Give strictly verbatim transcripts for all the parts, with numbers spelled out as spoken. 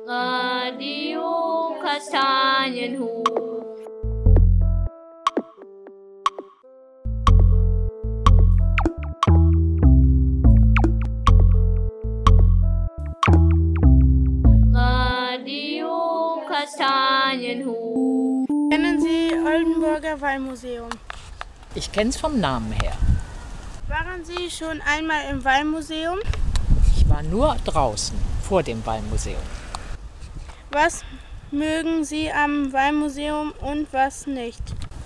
Radio Kastanienhof. Radio Kastanienhof. Kennen Sie Oldenburger Wallmuseum? Ich kenne es vom Namen her. Waren Sie schon einmal im Wallmuseum? Ich war nur draußen, vor dem Wallmuseum. Was mögen Sie am Wallmuseum und was nicht?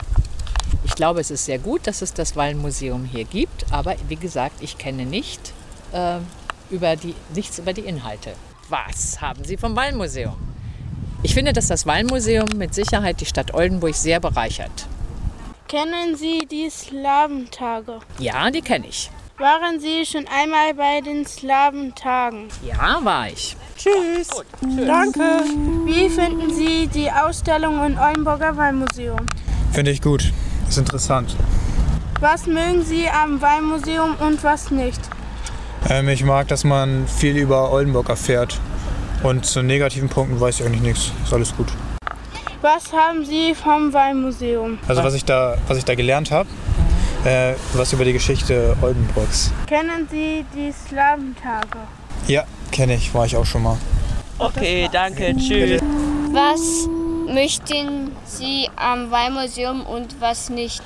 Ich glaube, es ist sehr gut, dass es das Wallmuseum hier gibt, aber wie gesagt, ich kenne nicht, äh, über die, nichts über die Inhalte. Was haben Sie vom Wallmuseum? Ich finde, dass das Wallmuseum mit Sicherheit die Stadt Oldenburg sehr bereichert. Kennen Sie die Slawentage? Ja, die kenne ich. Waren Sie schon einmal bei den Slawentagen? Ja, war ich. Tschüss. Gut, tschüss. Danke. Wie finden Sie die Ausstellung im Oldenburger Wallmuseum? Finde ich gut. Ist interessant. Was mögen Sie am Wallmuseum und was nicht? Ähm, ich mag, dass man viel über Oldenburg erfährt. Und zu negativen Punkten weiß ich eigentlich nichts. Ist alles gut. Was haben Sie vom Wallmuseum? Also was ich da, was ich da gelernt habe, äh, was über die Geschichte Oldenburgs. Kennen Sie die Slawentage? Ja, kenne ich. War ich auch schon mal. Okay, danke. Tschüss. Was möchten Sie am Wallmuseum und was nicht?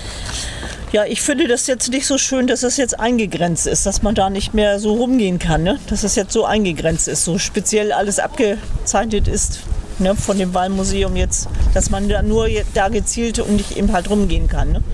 Ja, ich finde das jetzt nicht so schön, dass es jetzt eingegrenzt ist, dass man da nicht mehr so rumgehen kann, ne? Dass es jetzt so eingegrenzt ist, so speziell alles abgezeichnet ist, ne? Von dem Wallmuseum jetzt, dass man da nur da gezielt und nicht eben halt rumgehen kann, ne?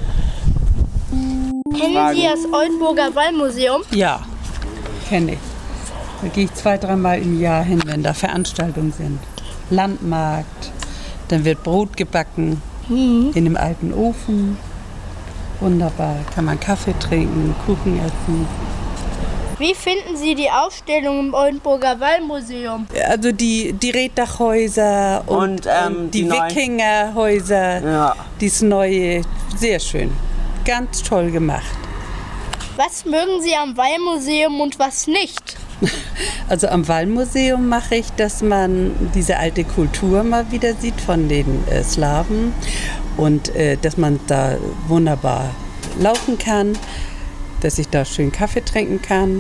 Kennen Sie das Oldenburger Wallmuseum? Ja, kenne ich. Da gehe ich zwei, dreimal im Jahr hin, wenn da Veranstaltungen sind. Landmarkt, dann wird Brot gebacken mhm. in dem alten Ofen. Wunderbar, kann man Kaffee trinken, Kuchen essen. Wie finden Sie die Ausstellung im Oldenburger Wallmuseum? Also die, die Reddachhäuser und, Und, ähm, und die, die Wikingerhäuser, Ja. dieses neue, sehr schön. Ganz toll gemacht. Was mögen Sie am Wallmuseum und was nicht? Also am Wallmuseum mache ich, dass man diese alte Kultur mal wieder sieht von den äh, Slawen und äh, dass man da wunderbar laufen kann, dass ich da schön Kaffee trinken kann.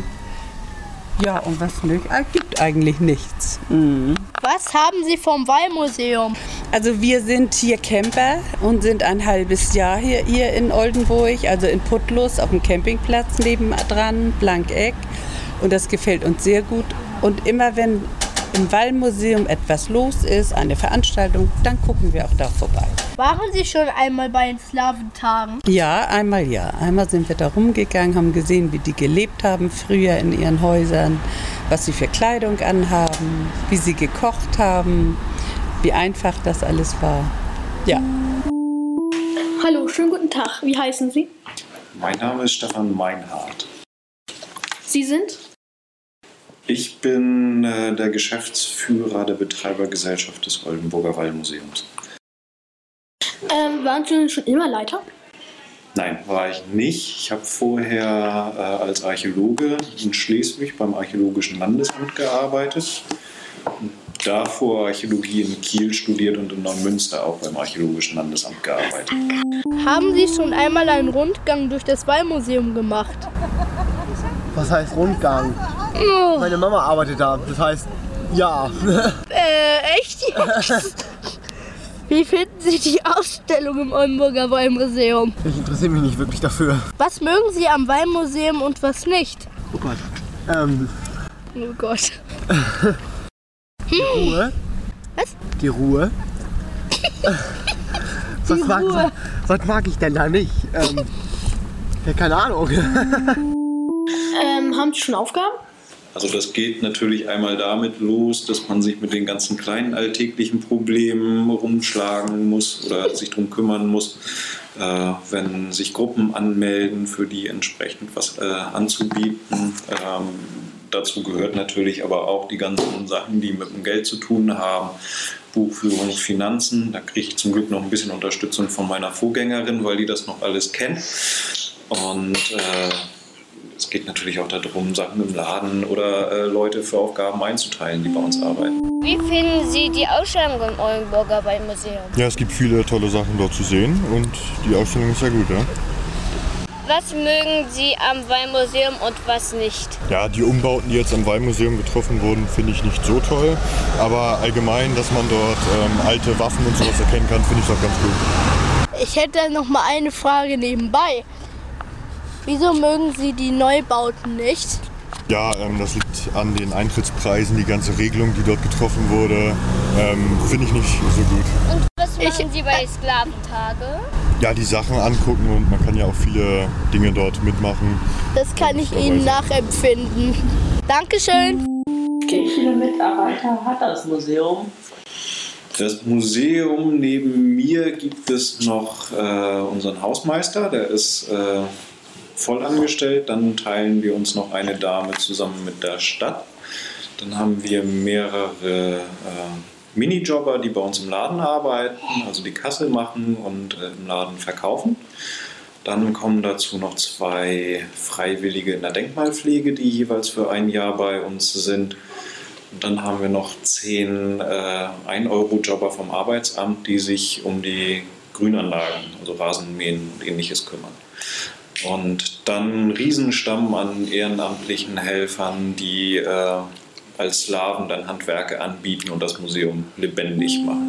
Ja, und was nicht, äh, gibt eigentlich nichts. Mhm. Was haben Sie vom Wallmuseum? Also wir sind hier Camper und sind ein halbes Jahr hier, hier in Oldenburg, also in Puttlus auf dem Campingplatz nebendran, Blankeck. Und das gefällt uns sehr gut. Und immer wenn im Wallmuseum etwas los ist, eine Veranstaltung, dann gucken wir auch da vorbei. Waren Sie schon einmal bei den Slawentagen? Ja, einmal ja. Einmal sind wir da rumgegangen, haben gesehen, wie die gelebt haben früher in ihren Häusern, was sie für Kleidung anhaben, wie sie gekocht haben, wie einfach das alles war. Ja. Hallo, schönen guten Tag. Wie heißen Sie? Mein Name ist Stefan Meinhardt. Sie sind? Ich bin äh, der Geschäftsführer der Betreibergesellschaft des Oldenburger Wallmuseums. Ähm, waren Sie schon immer Leiter? Nein, war ich nicht. Ich habe vorher äh, als Archäologe in Schleswig beim Archäologischen Landesamt gearbeitet. Und davor Archäologie in Kiel studiert und in Neumünster auch beim Archäologischen Landesamt gearbeitet. Haben Sie schon einmal einen Rundgang durch das Wallmuseum gemacht? Was heißt Rundgang? Oh. Meine Mama arbeitet da, das heißt, ja. Äh, echt jetzt? Wie finden Sie die Ausstellung im Oldenburger Wallmuseum? Ich interessiere mich nicht wirklich dafür. Was mögen Sie am Wallmuseum und was nicht? Oh Gott. Ähm. Oh Gott. Die Ruhe. Was? Die Ruhe. Die was, mag, Ruhe. was, was mag ich denn da nicht? Ähm, ja, keine Ahnung. Ähm, haben Sie schon Aufgaben? Also das geht natürlich einmal damit los, dass man sich mit den ganzen kleinen alltäglichen Problemen rumschlagen muss oder sich darum kümmern muss, äh, wenn sich Gruppen anmelden, für die entsprechend was äh, anzubieten. Ähm, dazu gehört natürlich aber auch die ganzen Sachen, die mit dem Geld zu tun haben. Buchführung, Finanzen. Da kriege ich zum Glück noch ein bisschen Unterstützung von meiner Vorgängerin, weil die das noch alles kennt. Und äh, es geht natürlich auch darum, Sachen im Laden oder äh, Leute für Aufgaben einzuteilen, die bei uns arbeiten. Wie finden Sie die Ausstellung im Oldenburger Waldmuseum? Ja, es gibt viele tolle Sachen dort zu sehen und die Ausstellung ist sehr gut, ja. Was mögen Sie am Waldmuseum und was nicht? Ja, die Umbauten, die jetzt am Waldmuseum getroffen wurden, finde ich nicht so toll. Aber allgemein, dass man dort ähm, alte Waffen und sowas erkennen kann, finde ich doch ganz gut. Ich hätte noch mal eine Frage nebenbei. Wieso mögen Sie die Neubauten nicht? Ja, ähm, das liegt an den Eintrittspreisen, die ganze Regelung, die dort getroffen wurde, ähm, finde ich nicht so gut. Und was machen Ich- Sie bei Sklaventage? Ja, die Sachen angucken und man kann ja auch viele Dinge dort mitmachen. Das kann ich Ihnen nachempfinden. Dankeschön. Wie viele Mitarbeiter hat das Museum? Das Museum neben mir gibt es noch äh, unseren Hausmeister, der ist äh, voll angestellt. Dann teilen wir uns noch eine Dame zusammen mit der Stadt. Dann haben wir mehrere äh, Minijobber, die bei uns im Laden arbeiten, also die Kasse machen und äh, im Laden verkaufen. Dann kommen dazu noch zwei Freiwillige in der Denkmalpflege, die jeweils für ein Jahr bei uns sind. Und dann haben wir noch zehn äh, ein-Euro-Jobber vom Arbeitsamt, die sich um die Grünanlagen, also Rasenmähen und Ähnliches kümmern. Und dann einen Riesenstamm an ehrenamtlichen Helfern, die äh, als Slawen dann Handwerke anbieten und das Museum lebendig machen.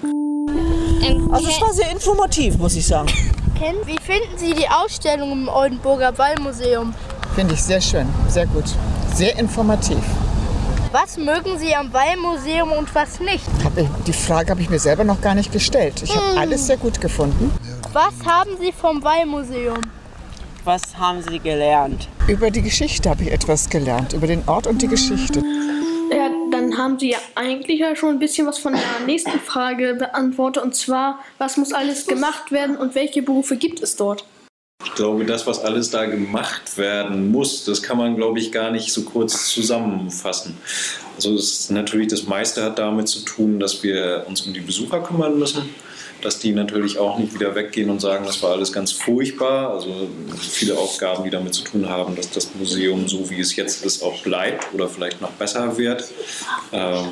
Also es war sehr informativ, muss ich sagen. Wie finden Sie die Ausstellung im Oldenburger Waldmuseum? Finde ich sehr schön, sehr gut, sehr informativ. Was mögen Sie am Waldmuseum und was nicht? Hab ich, die Frage habe ich mir selber noch gar nicht gestellt. Ich habe Hm. alles sehr gut gefunden. Was haben Sie vom Waldmuseum? Was haben Sie gelernt? Über die Geschichte habe ich etwas gelernt, über den Ort und die Geschichte. Ja, dann haben Sie ja eigentlich ja schon ein bisschen was von der nächsten Frage beantwortet. Und zwar, was muss alles gemacht werden und welche Berufe gibt es dort? Ich glaube, das, was alles da gemacht werden muss, das kann man, glaube ich, gar nicht so kurz zusammenfassen. Also es ist natürlich, das meiste hat damit zu tun, dass wir uns um die Besucher kümmern müssen, dass die natürlich auch nicht wieder weggehen und sagen, das war alles ganz furchtbar. Also viele Aufgaben, die damit zu tun haben, dass das Museum, so wie es jetzt ist, auch bleibt oder vielleicht noch besser wird. Ähm,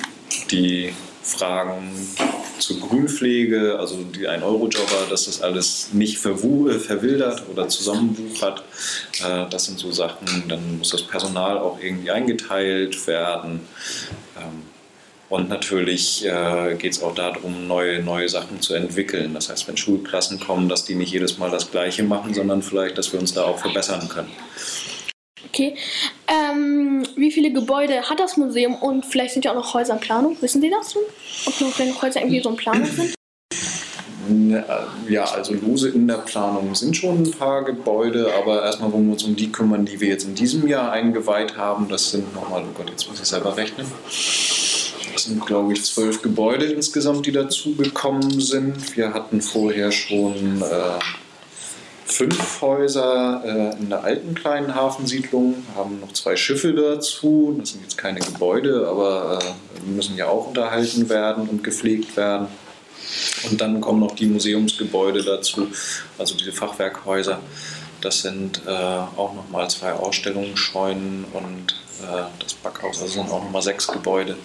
die Fragen zur Grünpflege, also die ein-Euro-Jobber, dass das alles nicht verwu- äh, verwildert oder zusammenwuchert. Äh, das sind so Sachen, dann muss das Personal auch irgendwie eingeteilt werden. Ähm, und natürlich äh, geht es auch darum, neue, neue Sachen zu entwickeln. Das heißt, wenn Schulklassen kommen, dass die nicht jedes Mal das Gleiche machen, sondern vielleicht, dass wir uns da auch verbessern können. Okay. Ähm, wie viele Gebäude hat das Museum und vielleicht sind ja auch noch Häuser in Planung? Wissen Sie das schon? Ob noch wenn Häuser irgendwie so in Planung sind? Ja, also lose in der Planung sind schon ein paar Gebäude, aber erstmal wollen wir uns um die kümmern, die wir jetzt in diesem Jahr eingeweiht haben. Das sind nochmal, oh Gott, jetzt muss ich selber rechnen. Das sind, glaube ich, zwölf Gebäude insgesamt, die dazugekommen sind. Wir hatten vorher schon äh, fünf Häuser äh, in der alten kleinen Hafensiedlung, haben noch zwei Schiffe dazu. Das sind jetzt keine Gebäude, aber äh, müssen ja auch unterhalten werden und gepflegt werden. Und dann kommen noch die Museumsgebäude dazu, also diese Fachwerkhäuser. Das sind äh, auch nochmal zwei Ausstellungsscheunen und äh, das Backhaus, also sind auch nochmal sechs Gebäude.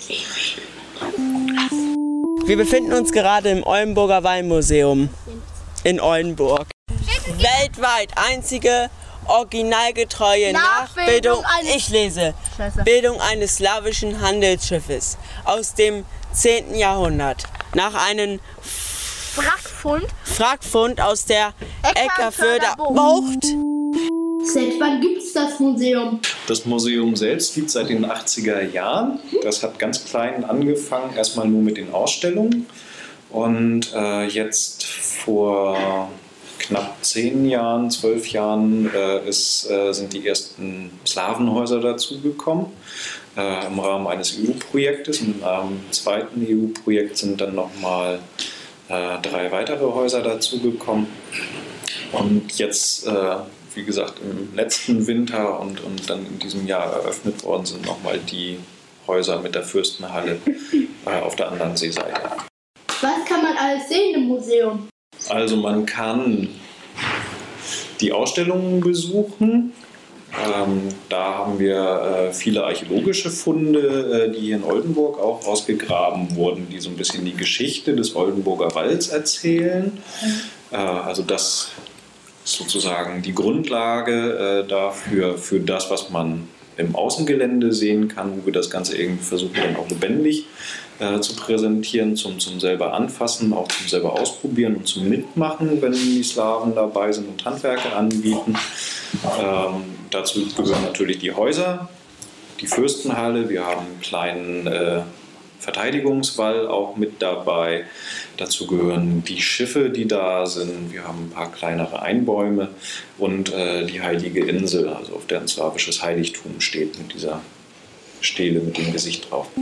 Wir befinden uns gerade im Oldenburger Waldmuseum in Oldenburg. Weltweit einzige originalgetreue Nachbildung Nachbildung, eines- ich lese, Scheiße. Bildung eines slawischen Handelsschiffes aus dem zehnten Jahrhundert. Nach einem Wrackfund? Wrackfund aus der Eckerförder Eckerförder Bucht. Seit wann gibt es das Museum? Das Museum selbst gibt es seit den achtziger Jahren. Das hat ganz klein angefangen, erstmal nur mit den Ausstellungen. Und äh, jetzt vor knapp zehn Jahren, zwölf Jahren äh, ist, äh, sind die ersten Slawenhäuser dazugekommen äh, im Rahmen eines E U-Projektes. Und im Rahmen des zweiten E U-Projekts sind dann nochmal äh, drei weitere Häuser dazugekommen. Und jetzt, äh, wie gesagt, im letzten Winter und, und dann in diesem Jahr eröffnet worden sind nochmal die Häuser mit der Fürstenhalle äh, auf der anderen Seeseite. Was kann man alles sehen im Museum? Also man kann die Ausstellungen besuchen, Ähm, da haben wir äh, viele archäologische Funde, äh, die hier in Oldenburg auch ausgegraben wurden, die so ein bisschen die Geschichte des Oldenburger Walds erzählen. Äh, also das ist sozusagen die Grundlage äh, dafür, für das, was man im Außengelände sehen kann, wo wir das Ganze irgendwie versuchen, dann auch lebendig äh, zu präsentieren, zum, zum selber anfassen, auch zum selber ausprobieren und zum Mitmachen, wenn die Slawen dabei sind und Handwerke anbieten. Ähm, dazu gehören natürlich die Häuser, die Fürstenhalle, wir haben einen kleinen äh, Verteidigungswall auch mit dabei. Dazu gehören die Schiffe, die da sind. Wir haben ein paar kleinere Einbäume und äh, die Heilige Insel, also auf der ein slawisches Heiligtum steht mit dieser Stele mit dem Gesicht drauf.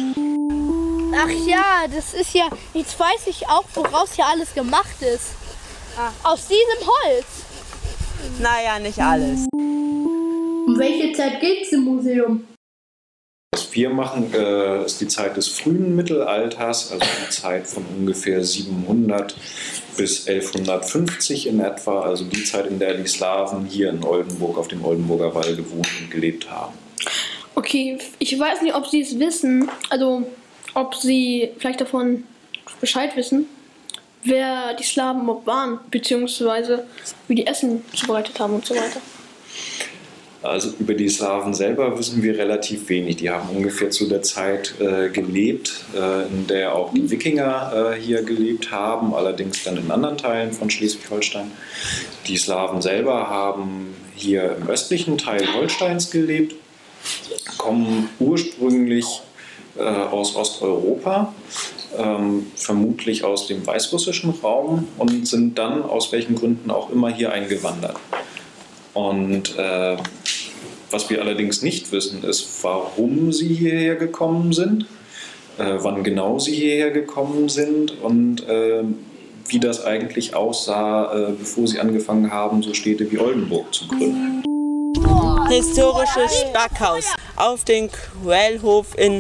Ach ja, das ist ja, jetzt weiß ich auch, woraus hier alles gemacht ist. Aus diesem Holz. Naja, nicht alles. Um welche Zeit geht es im Museum? Was wir machen, äh, ist die Zeit des frühen Mittelalters, also die Zeit von ungefähr siebenhundert bis elfhundertfünfzig in etwa, also die Zeit, in der die Slawen hier in Oldenburg auf dem Oldenburger Wall gewohnt und gelebt haben. Okay, ich weiß nicht, ob Sie es wissen, also ob Sie vielleicht davon Bescheid wissen, wer die Slawen überhaupt waren, beziehungsweise wie die Essen zubereitet haben und so weiter. Also über die Slawen selber wissen wir relativ wenig. Die haben ungefähr zu der Zeit äh, gelebt, äh, in der auch die Wikinger äh, hier gelebt haben, allerdings dann in anderen Teilen von Schleswig-Holstein. Die Slawen selber haben hier im östlichen Teil Holsteins gelebt, kommen ursprünglich äh, aus Osteuropa, ähm, vermutlich aus dem weißrussischen Raum und sind dann aus welchen Gründen auch immer hier eingewandert. Und äh, was wir allerdings nicht wissen, ist, warum sie hierher gekommen sind, äh, wann genau sie hierher gekommen sind und äh, wie das eigentlich aussah, äh, bevor sie angefangen haben, so Städte wie Oldenburg zu gründen. Historisches Backhaus auf dem Quellhof in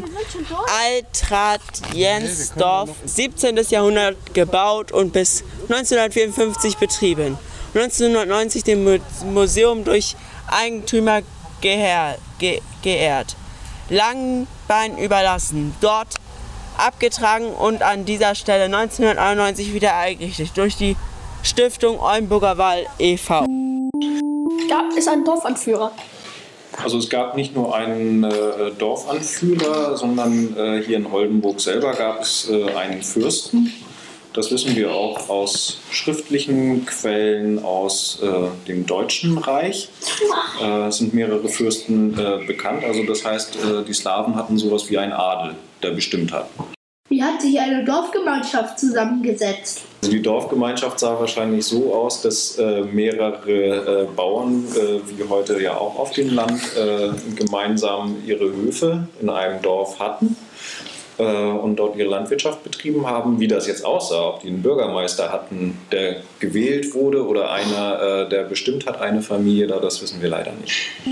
Alt-Rad-Jensdorf, siebzehnten Jahrhundert gebaut und bis neunzehnhundertvierundfünfzig betrieben. neunzehnhundertneunzig dem Museum durch Eigentümer geehr, ge, geehrt. Langbein überlassen, dort abgetragen und an dieser Stelle neunzehnhunderteinundneunzig wieder eingerichtet durch die Stiftung Oldenburger Wall e V Gab es einen Dorfanführer? Also es gab nicht nur einen äh, Dorfanführer, sondern äh, hier in Oldenburg selber gab es äh, einen Fürsten. Das wissen wir auch aus schriftlichen Quellen aus äh, dem Deutschen Reich. Äh, es sind mehrere Fürsten äh, bekannt. Also das heißt, äh, die Slawen hatten sowas wie einen Adel, der bestimmt hat. Wie hat sich eine Dorfgemeinschaft zusammengesetzt? Also die Dorfgemeinschaft sah wahrscheinlich so aus, dass äh, mehrere äh, Bauern, äh, wie heute ja auch auf dem Land, äh, gemeinsam ihre Höfe in einem Dorf hatten äh, und dort ihre Landwirtschaft betrieben haben. Wie das jetzt aussah, ob die einen Bürgermeister hatten, der gewählt wurde oder einer, äh, der bestimmt hat, eine Familie, da das wissen wir leider nicht.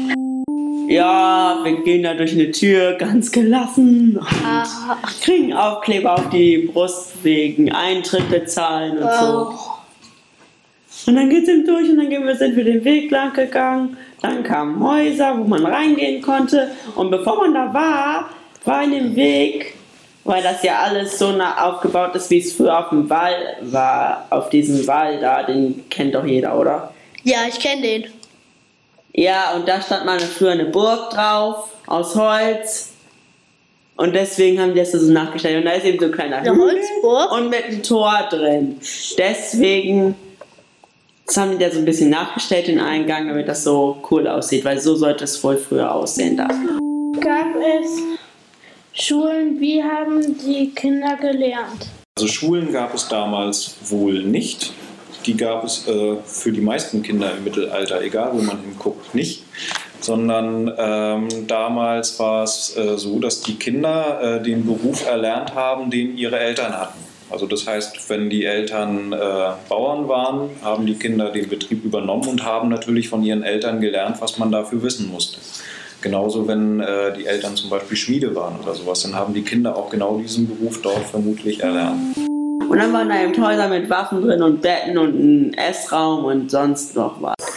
Ja, wir gehen da durch eine Tür ganz gelassen und kriegen Aufkleber auf die Brust wegen Eintritt bezahlen und so. Und dann geht's eben durch und dann gehen wir, sind wir den Weg lang gegangen. Dann kamen Häuser, wo man reingehen konnte. Und bevor man da war, war in dem Weg, weil das ja alles so nah aufgebaut ist, wie es früher auf dem Wall war, auf diesem Wall da, den kennt doch jeder, oder? Ja, ich kenne den. Ja, und da stand mal früher eine Burg drauf, aus Holz. Und deswegen haben die das so nachgestellt. Und da ist eben so ein kleiner eine Hügel Holzburg? Und mit einem Tor drin. Deswegen das haben die da so ein bisschen nachgestellt, den Eingang, damit das so cool aussieht. Weil so sollte es wohl früher aussehen da. Gab es Schulen, wie haben die Kinder gelernt? Also Schulen gab es damals wohl nicht. Die gab es äh, für die meisten Kinder im Mittelalter, egal wo man hinguckt, nicht. Sondern ähm, damals war es äh, so, dass die Kinder äh, den Beruf erlernt haben, den ihre Eltern hatten. Also das heißt, wenn die Eltern äh, Bauern waren, haben die Kinder den Betrieb übernommen und haben natürlich von ihren Eltern gelernt, was man dafür wissen musste. Genauso, wenn äh, die Eltern zum Beispiel Schmiede waren oder sowas, dann haben die Kinder auch genau diesen Beruf dort vermutlich erlernt. Und dann waren da eben Häuser mit Waffen drin und Betten und ein Essraum und sonst noch was. Da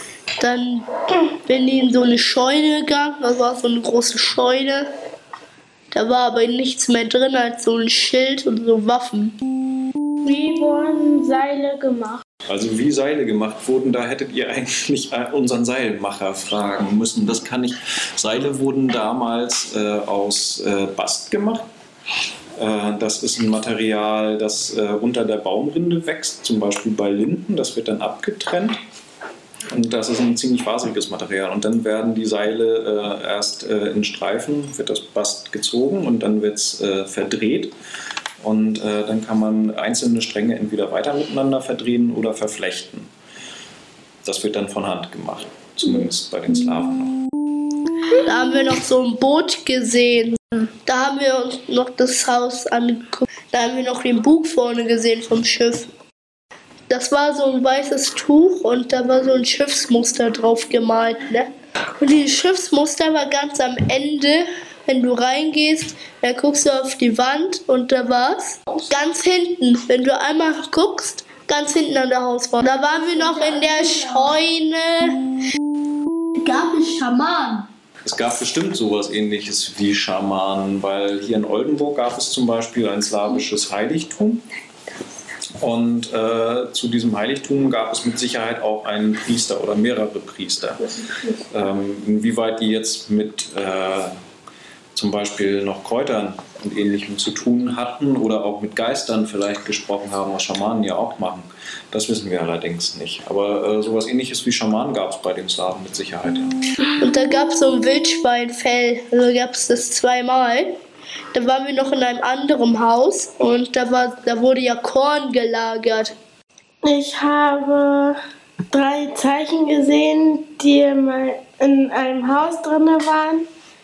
Dann bin ich in so eine Scheune gegangen, das war so eine große Scheune. Da war aber nichts mehr drin als so ein Schild und so Waffen. Wie wurden Seile gemacht? Also wie Seile gemacht wurden, da hättet ihr eigentlich unseren Seilmacher fragen müssen. Das kann ich. Seile wurden damals äh, aus äh, Bast gemacht. Äh, das ist ein Material, das äh, unter der Baumrinde wächst, zum Beispiel bei Linden. Das wird dann abgetrennt. Und das ist ein ziemlich faseriges Material. Und dann werden die Seile äh, erst äh, in Streifen, wird das Bast gezogen und dann wird es äh, verdreht. Und äh, dann kann man einzelne Stränge entweder weiter miteinander verdrehen oder verflechten. Das wird dann von Hand gemacht, zumindest bei den Slawen noch. Da haben wir noch so ein Boot gesehen. Da haben wir uns noch das Haus angeguckt. Da haben wir noch den Bug vorne gesehen vom Schiff. Das war so ein weißes Tuch und da war so ein Schiffsmuster drauf gemalt. Ne? Und dieses Schiffsmuster war ganz am Ende. Wenn du reingehst, dann guckst du auf die Wand und da war's. Ganz hinten, wenn du einmal guckst, ganz hinten an der Hauswand. Da waren wir noch in der Scheune. Gab es Schamanen? Es gab bestimmt sowas Ähnliches wie Schamanen, weil hier in Oldenburg gab es zum Beispiel ein slawisches Heiligtum. Und äh, zu diesem Heiligtum gab es mit Sicherheit auch einen Priester oder mehrere Priester. Ähm, inwieweit die jetzt mit äh, zum Beispiel noch Kräutern und Ähnlichem zu tun hatten oder auch mit Geistern vielleicht gesprochen haben, was Schamanen ja auch machen, das wissen wir allerdings nicht. Aber äh, sowas Ähnliches wie Schamanen gab es bei den Slawen mit Sicherheit. Ja. Und da gab es so ein Wildschweinfell, also gab es das zweimal. Da waren wir noch in einem anderen Haus und da, war, da wurde ja Korn gelagert. Ich habe drei Zeichen gesehen, die in einem Haus drin waren.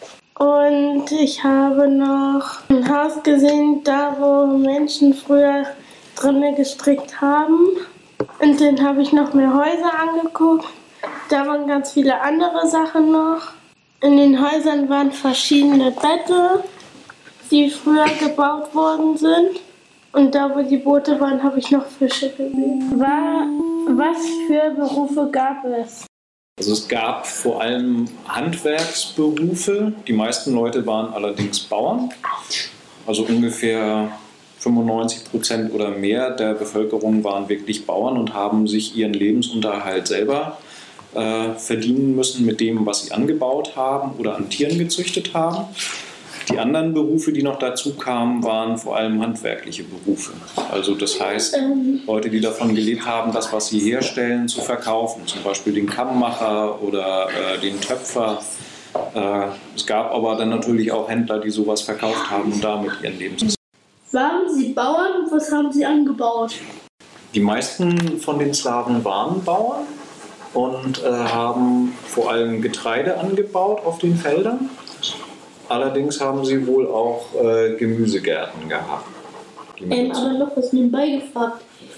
Und ich habe noch ein Haus gesehen, da wo Menschen früher drinnen gestrickt haben. Und dann habe ich noch mehr Häuser angeguckt. Da waren ganz viele andere Sachen noch. In den Häusern waren verschiedene Betten, die früher gebaut worden sind. Und da, wo die Boote waren, habe ich noch Fische gesehen. War, was für Berufe gab es? Also es gab vor allem Handwerksberufe. Die meisten Leute waren allerdings Bauern. Also ungefähr fünfundneunzig Prozent oder mehr der Bevölkerung waren wirklich Bauern und haben sich ihren Lebensunterhalt selber äh, verdienen müssen mit dem, was sie angebaut haben oder an Tieren gezüchtet haben. Die anderen Berufe, die noch dazu kamen, waren vor allem handwerkliche Berufe. Also das heißt, Leute, die davon gelebt haben, das, was sie herstellen, zu verkaufen. Zum Beispiel den Kammmacher oder äh, den Töpfer. Äh, es gab aber dann natürlich auch Händler, die sowas verkauft haben und damit ihren Lebensunterhalt. Waren Sie Bauern und was haben Sie angebaut? Die meisten von den Slawen waren Bauern und äh, haben vor allem Getreide angebaut auf den Feldern. Allerdings haben sie wohl auch äh, Gemüsegärten gehabt. Ähm, aber noch was nebenbei gefragt.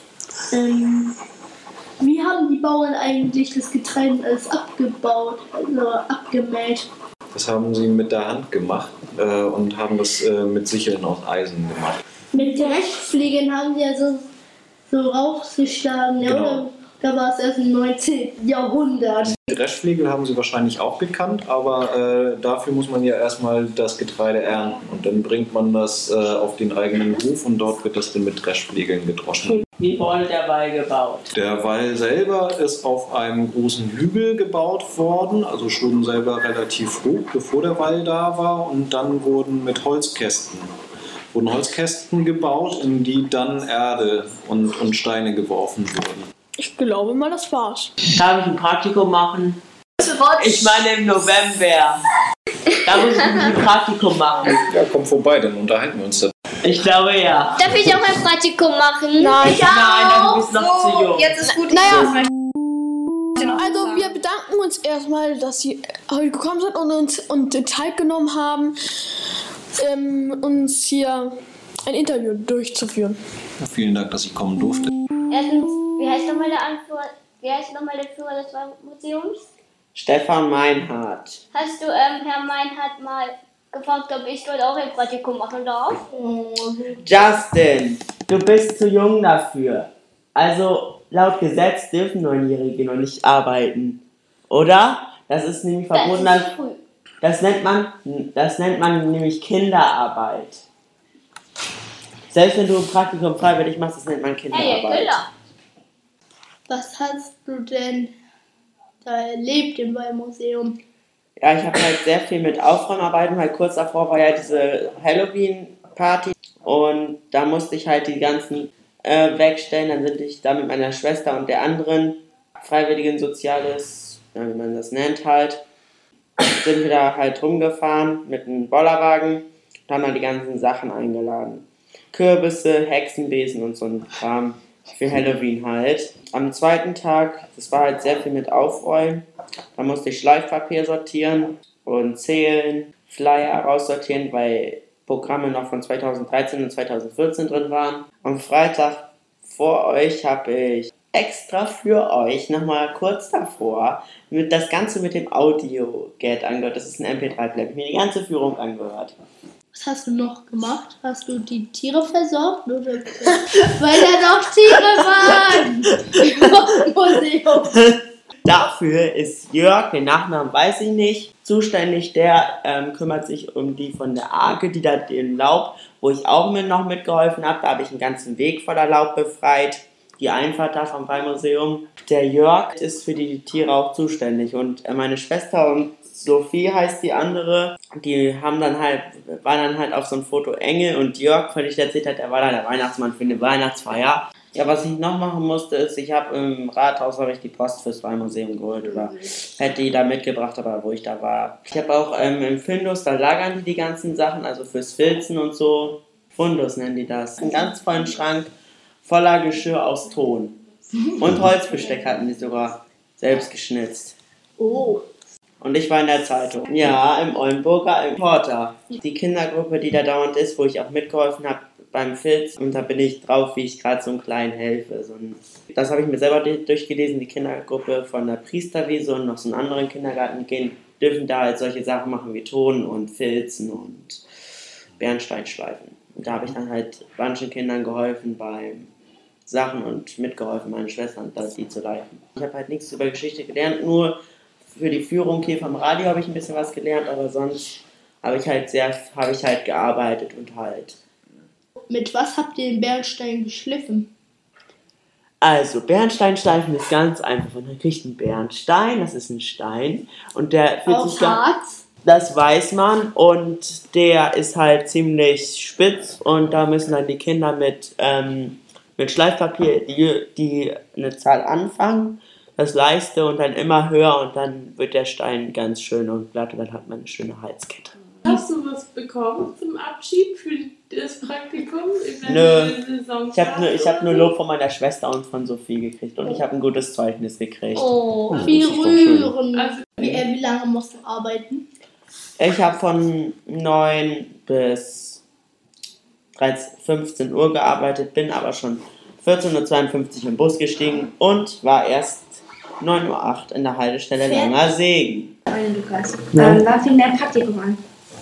Ähm, wie haben die Bauern eigentlich das Getreide alles abgebaut, also abgemäht? Das haben sie mit der Hand gemacht äh, und haben das äh, mit Sicheln aus Eisen gemacht. Mit Dreschfliegeln haben sie ja so, so rausgeschlagen, ja, Genau. oder? Da war es erst im neunzehnten Jahrhundert. Dreschflegel haben sie wahrscheinlich auch gekannt, aber äh, dafür muss man ja erstmal das Getreide ernten. Und dann bringt man das äh, auf den eigenen Hof und dort wird das dann mit Dreschflegeln gedroschen. Wie wurde der Wall gebaut? Der Wall selber ist auf einem großen Hügel gebaut worden, also schon selber relativ hoch, bevor der Wall da war. Und dann wurden mit Holzkästen, wurden Holzkästen gebaut, in die dann Erde und, und Steine geworfen wurden. Ich glaube mal, das war's. Darf ich ein Praktikum machen? Ich meine im November. Da muss ich ein Praktikum machen. Ja, komm vorbei, dann unterhalten wir uns da. Ich glaube ja. Darf ich auch ein Praktikum machen? Nein, ich nein, du bist noch so, zu jung. Jetzt ist gut. Naja. Also wir bedanken uns erstmal, dass Sie heute gekommen sind und uns und die Zeit genommen haben, ähm, uns hier ein Interview durchzuführen. Ja, vielen Dank, dass ich kommen durfte. Erstens, wie heißt nochmal der Anführer, wie heißt nochmal der Führer des Museums? Stefan Meinhardt. Hast du ähm, Herrn Meinhardt mal gefragt, ob ich dort auch ein Praktikum machen darf? Justin, du bist zu jung dafür. Also laut Gesetz dürfen Neunjährige noch nicht arbeiten. Oder? Das ist nämlich verboten. Das ist früh. Das nennt man, das nennt man nämlich Kinderarbeit. Selbst wenn du ein Praktikum freiwillig machst, das nennt man Kinderarbeit. Hey, Was hast du denn da erlebt im Waldmuseum? Ja, ich habe halt sehr viel mit Aufräumarbeiten, weil kurz davor war ja diese Halloween-Party und da musste ich halt die ganzen äh, wegstellen. Dann sind ich da mit meiner Schwester und der anderen freiwilligen Soziales, ja, wie man das nennt halt, sind wir da halt rumgefahren mit einem Bollerwagen und haben dann die ganzen Sachen eingeladen. Kürbisse, Hexenbesen und so ein Kram für Halloween halt. Am zweiten Tag, das war halt sehr viel mit Aufräumen, da musste ich Schleifpapier sortieren und zählen, Flyer raussortieren, weil Programme noch von zweitausenddreizehn und zweitausendvierzehn drin waren. Am Freitag vor euch habe ich extra für euch nochmal kurz davor mit das Ganze mit dem Audio-Get angehört. Das ist ein M P drei Player. Ich habe mir die ganze Führung angehört. Was hast du noch gemacht? Hast du die Tiere versorgt? Oder? Weil da noch Tiere waren im Museum. Dafür ist Jörg, den Nachnamen weiß ich nicht, zuständig. Der ähm, kümmert sich um die von der Arke, die da den Laub, wo ich auch mit noch mitgeholfen habe. Da habe ich einen ganzen Weg voller Laub befreit. Die Einfahrt da vom Waldmuseum. Der Jörg ist für die Tiere auch zuständig. Und äh, meine Schwester und Sophie heißt die andere, die haben dann halt, waren dann halt auf so ein Foto Engel und Jörg, weil ich erzählt hat, er war da der Weihnachtsmann für eine Weihnachtsfeier. Ja, was ich noch machen musste, ist, ich habe im Rathaus habe ich die Post fürs Waldmuseum geholt oder hätte die da mitgebracht, aber wo ich da war. Ich habe auch ähm, im Findus, da lagern die die ganzen Sachen, also fürs Filzen und so. Fundus nennen die das. Einen ganz vollen Schrank voller Geschirr aus Ton. Und Holzbesteck hatten die sogar selbst geschnitzt. Oh. Und ich war in der Zeitung. Ja, im Oldenburger Reporter. Die Kindergruppe, die da dauernd ist, wo ich auch mitgeholfen habe beim Filz. Und da bin ich drauf, wie ich gerade so einem Kleinen helfe. So ein, das habe ich mir selber durchgelesen. Die Kindergruppe von der Priesterwiese und noch so einen anderen Kindergarten gehen, dürfen da halt solche Sachen machen wie Ton und Filzen und Bernsteinschleifen. Und da habe ich dann halt manchen Kindern geholfen beim Sachen und mitgeholfen, meine Schwestern, die zu leiten. Ich habe halt nichts über Geschichte gelernt, nur für die Führung hier vom Radio habe ich ein bisschen was gelernt, aber sonst habe ich halt sehr, habe ich halt gearbeitet und halt. Mit was habt ihr den Bernstein geschliffen? Also, Bernsteinschleifen ist ganz einfach. Man kriegt einen Bernstein, das ist ein Stein. Und der fühlt Aus sich da, Harz? Das weiß man. Und der ist halt ziemlich spitz. Und da müssen dann die Kinder mit, ähm, mit Schleifpapier die, die eine Zahl anfangen, das Leiste und dann immer höher. Und dann wird der Stein ganz schön und glatt. Und dann hat man eine schöne Halskette. Hast du was bekommen zum Abschied für das Praktikum? Nö, ich habe nur, hab nur Lob von meiner Schwester und von Sophie gekriegt und ich habe ein gutes Zeugnis gekriegt. Oh, das wie ist doch rührend. Also, wie, äh, wie lange musst du arbeiten? Ich habe von neun bis dreizehn, fünfzehn Uhr gearbeitet, bin aber schon vierzehn Uhr zweiundfünfzig im Bus gestiegen und war erst neun Uhr acht in der Haltestelle Langer Segen. Lukas, ja. ähm, wann fing dein Praktikum an?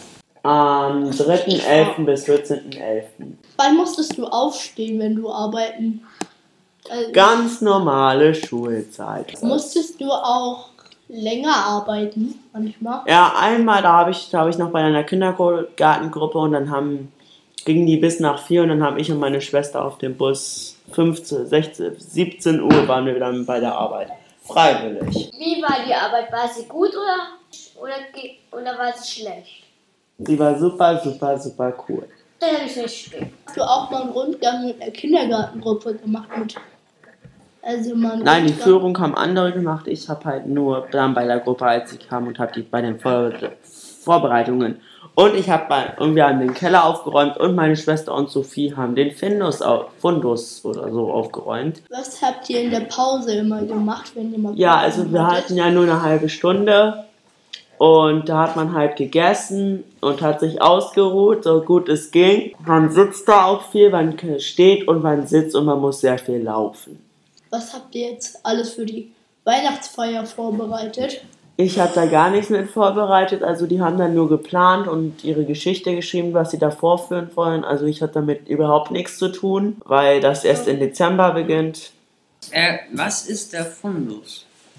Am dritten elften bis vierzehnten elften Wann musstest du aufstehen, wenn du arbeiten? Also, Ganz normale Schulzeit. Musstest du auch länger arbeiten manchmal? Ja, einmal, da habe ich, da hab ich noch bei einer Kindergartengruppe und dann haben, gingen die bis nach vier und dann haben ich und meine Schwester auf dem Bus fünfzehn, sechzehn, siebzehn Uhr waren wir dann bei der Arbeit. Freiwillig. Wie war die Arbeit? War sie gut oder, oder, oder war sie schlecht? Sie war super, super, super cool. Das habe ich nicht stehen. Hast du auch mal einen Rundgang mit einer Kindergartengruppe gemacht? Mit, also mal Nein, die Rundgang? Führung haben andere gemacht. Ich habe halt nur dann bei der Gruppe, als ich kam und habe die bei den Vor Vorbereitungen. Und ich habe irgendwie an den Keller aufgeräumt und meine Schwester und Sophie haben den Findus, auf, Fundus oder so aufgeräumt. Was habt ihr in der Pause immer gemacht, wenn ihr mal Ja, also wir hatten ja nur eine halbe Stunde. Und da hat man halt gegessen und hat sich ausgeruht, so gut es ging. Man sitzt da auch viel, man steht und man sitzt und man muss sehr viel laufen. Was habt ihr jetzt alles für die Weihnachtsfeier vorbereitet? Ich habe da gar nichts mit vorbereitet, also die haben dann nur geplant und ihre Geschichte geschrieben, was sie da vorführen wollen. Also ich hatte damit überhaupt nichts zu tun, weil das erst im Dezember beginnt. Äh, was ist der Fundus?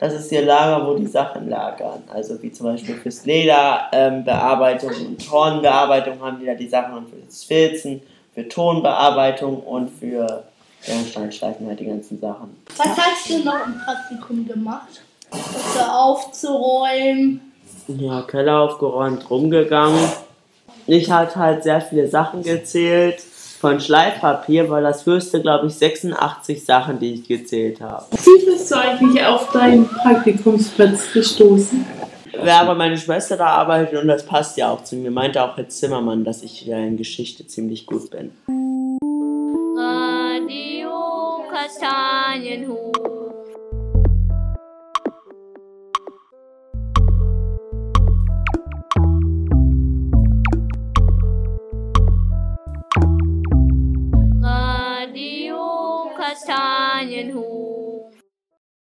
Das ist ihr Lager, wo die Sachen lagern. Also wie zum Beispiel fürs Lederbearbeitung ähm, und Hornbearbeitung haben die da die Sachen und fürs Filzen, für Tonbearbeitung und für Bernsteinschleifen halt die ganzen Sachen. Was hast du noch im Praktikum gemacht? Das so aufzuräumen? Ja, Keller aufgeräumt, rumgegangen. Ich hatte halt sehr viele Sachen gezählt. Von Schleifpapier war das höchste, glaube ich, sechsundachtzig Sachen, die ich gezählt habe. Wie bist du eigentlich auf deinen Praktikumsplatz gestoßen? Ja, aber meine Schwester da arbeitet und das passt ja auch zu mir. Meinte auch Herr Zimmermann, dass ich ja in Geschichte ziemlich gut bin. Radio Kastanienhof.